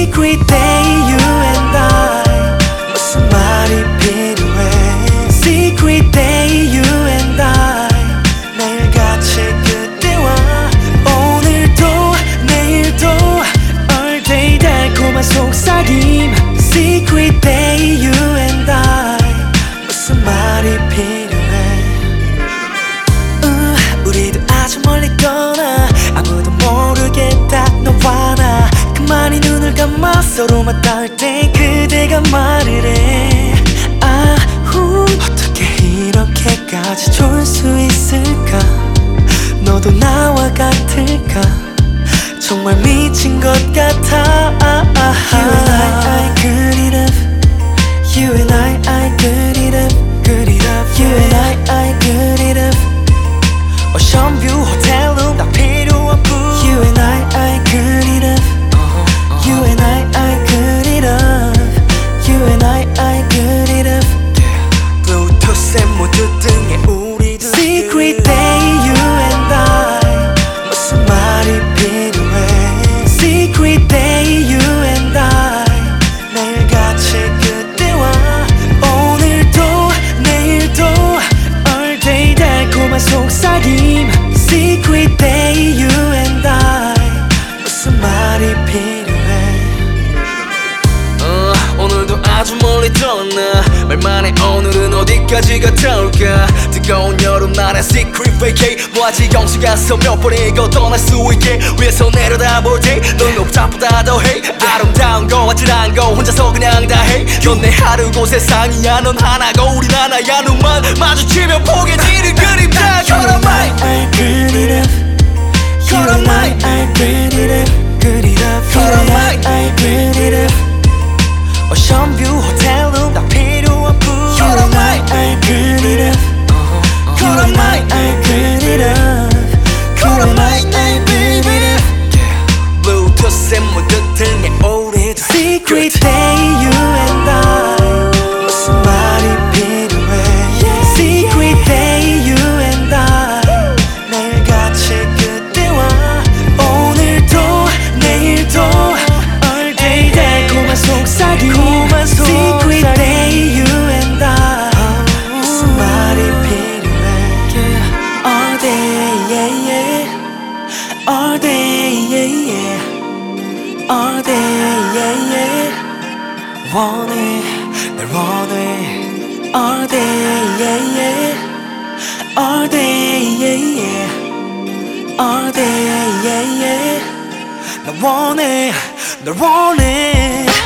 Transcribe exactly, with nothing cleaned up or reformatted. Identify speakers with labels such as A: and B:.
A: Secret day you and I 무슨 말이 필요해 Secret day you and I 매일같이 그때와 오늘도 내일도 All day 달콤한 속삭임 Secret day you and I 무슨 말이 필요해 uh, 우리도 아주 멀리 떠나 아무도 모르게 딱 너와 나 그만이 눈을 감아 서로만 닿을 땐 그대가 말을 해 아, 후 어떻게 이렇게까지 좋을 수 있을까 너도 나와 같을까 정말 미친 것 같아 You and I, I good enough You and I, I good enough Good enough You and I, I good enough 오션뷰 호텔룸 다 필요 없고 You and I, I good enough You and I, I good enough You and I, I good enough Bluetooth에 모두 등에 우리 둘 Secret day you and I 무슨 말이 필요해 Secret day you and I 매일같이 그때와 오늘도 내일도 All day 달콤한 속삭임 Secret day you and I 무슨 말이 필요해
B: uh, 오늘도 아주 멀리 떠나 말만해 오늘은 어디까지가 닿을까 뜨거운 여름날의 secret vacay 뭐하지 영시 가서 몇 번이고 떠날 수 있게 위에서 내려다볼 때넌 높다보다 더해 아름다운 거 아찔한 거 혼자서 그냥 다해 넌 내 하루고 세상이야 넌 하나고 우린 하나야 눈만 마주치면 포개지는 그림자 You're mine
A: I good enough
B: You're mine
A: I good enough Good enough
B: You're mine
A: I good enough 오션뷰 호텔룸 다 필요 없고
B: You're mine
A: I good enough
B: You're mine
A: I good enough
B: You're mine baby Bluetooth에 묻은 등에 오래
A: Secret day you and I 무슨 말이 필요해 Secret day you and I 매일같이 그때와 오늘도 내일도 All day 달콤한 속삭임 Secret day you and I 무슨 말이 필요해 All day yeah yeah All day yeah yeah All day yeah yeah 원해 널 원해 All day yeah yeah All day yeah yeah All day yeah yeah 널 원해 널 원해